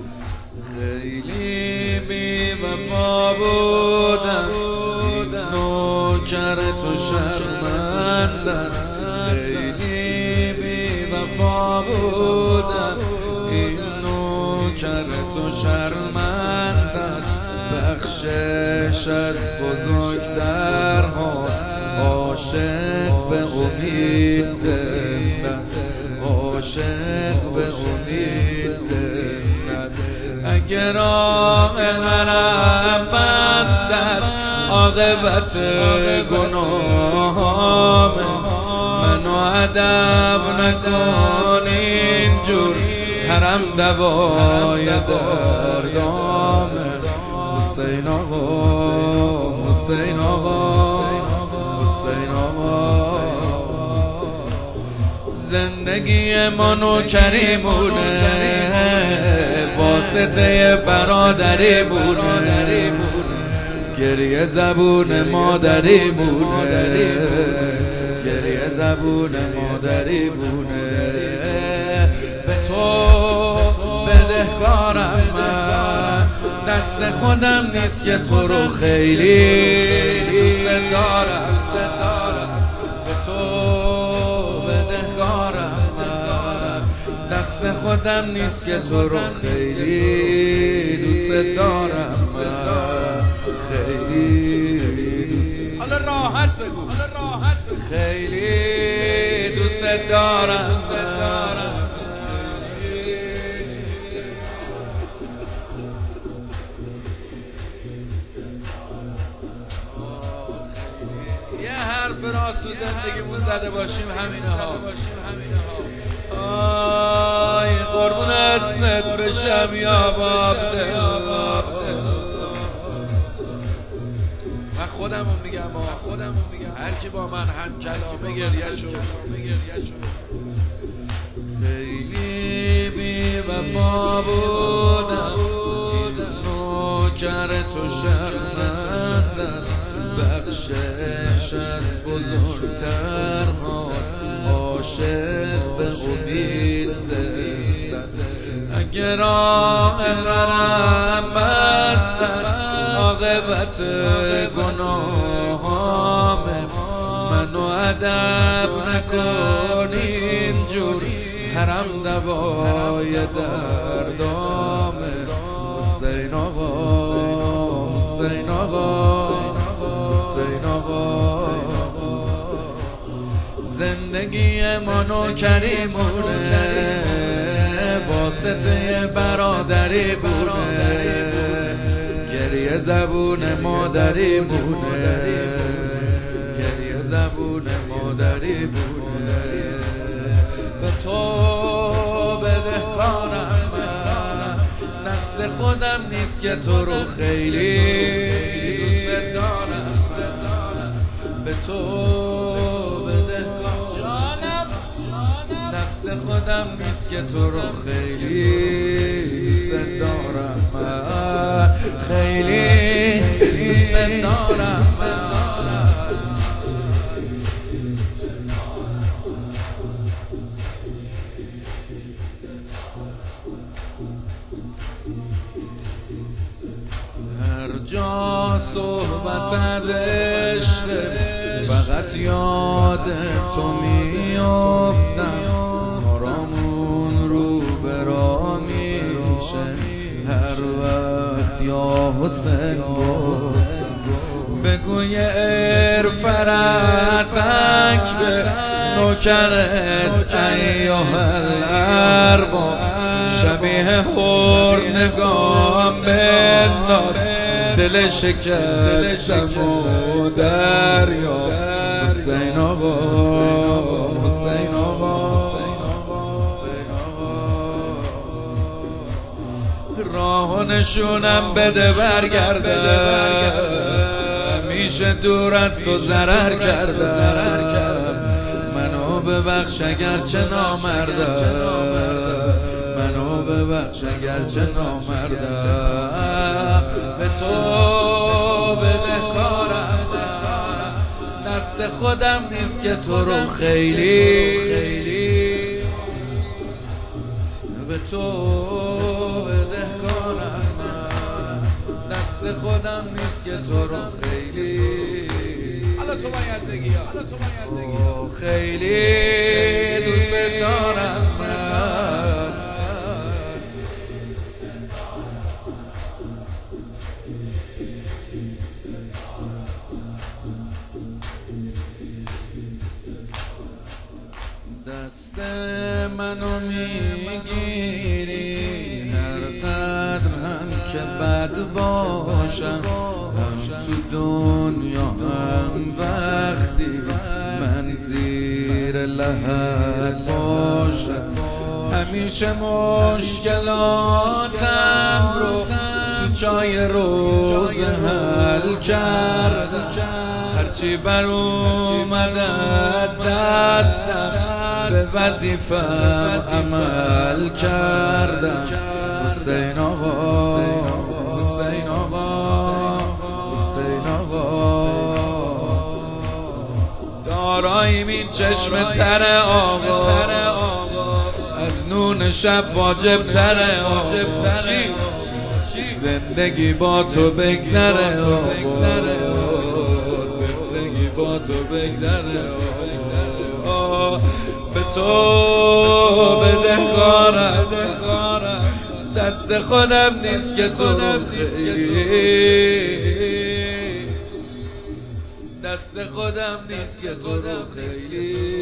خیلی بی وفا بودم، نوکر تو شرمنده است. خیلی بی وفا بودم، این نوکر تو شرمنده است. بخشش از بزرگتر هاست، عاشق به امید زنده است. عاشق به امید زنده است. اگر راه منم بست است، عاقبت گناهام منو ادب نکن اینجور، حرم دوای دردام. حسین آقا، حسین آقا، حسین آقا. زندگی ما نوکریمونه، واسطه برادریمونه. گریه زبون مادریمونه، گریه زبون مادریمونه. به تو بدهکارم من، دست خودم نیست که تو رو خیلی دوست دارم. به تو بدهکارم من، دست خودم نیست که تو رو خیلی دوست دارم. خیلی دوست، حالا راحت بگو، خیلی دوست دارم. یه حرف راست تو زندگیمون زده باشیم همینه ها. آی قربون اسمت بشم یا بابده. من خودمو میگم، هر کی با من هم کلامه گریه شد. خیلی بی وفا بودم، نوکر تو شرمنده است. بخشش از بزرگتر هاست، عاشق به امید زنده است. اگر راه منم بست است، عاقبت گناهام منو ادب نکن اینجور، حرم دوای دردام. حسین آقا، حسین آقا، حسین آقا. زندگی ما نوکریمونه، واسطه برادریمونه. گریه زبون مادریمونه، گریه زبون مادریمونه. به تو بدهکارم من، دست خودم نیست که تو رو خیلی دوست دارم. به تو بدهکارم، دست خودم نیست که تو رو خیلی دوست دارم. خیلی دوست دارم. هر جا صحبت از عشق، فقط یاد تو میافتم. کارامون رو برا میشه هر وقت یا حسین بگوی فرسک به نوکرت ایها الارباب. شبیه هور نگام بنداز، دل شکستم و دریا. حسین آقا، حسین آقا. راه و نشونم بده برگردم، میشه دور از تو ضرر کردم. منو ببخش اگرچه نامردم، منو ببخش اگرچه نامردم. به تو بدهکارم، دست خودم نیست که تو رو خیلی به تو بدهکارم. دست خودم نیست که تو رو خیلی حالا تو باید بگی خیلی دوست دارم من. دست منو میگیری هر قدرم که بد باشم، هم تو دنیا هم وقتی من زیر لحد باشم. همیشه مشکلاتم رو تو چای روز حل کردم، هرچی بر اومد از دستم به وظیفم عمل کردم. حسین آقا، حسین آقا، حسین آقا، داراییم این چشم تر آقا، از نون شب واجب تره آقا. زندگی با تو بگذره آقا، زندگی با تو بگذره آقا. به تو بدهکارم، دست خودم نیست که تو رو خیلی، دست خودم نیست که تو رو خیلی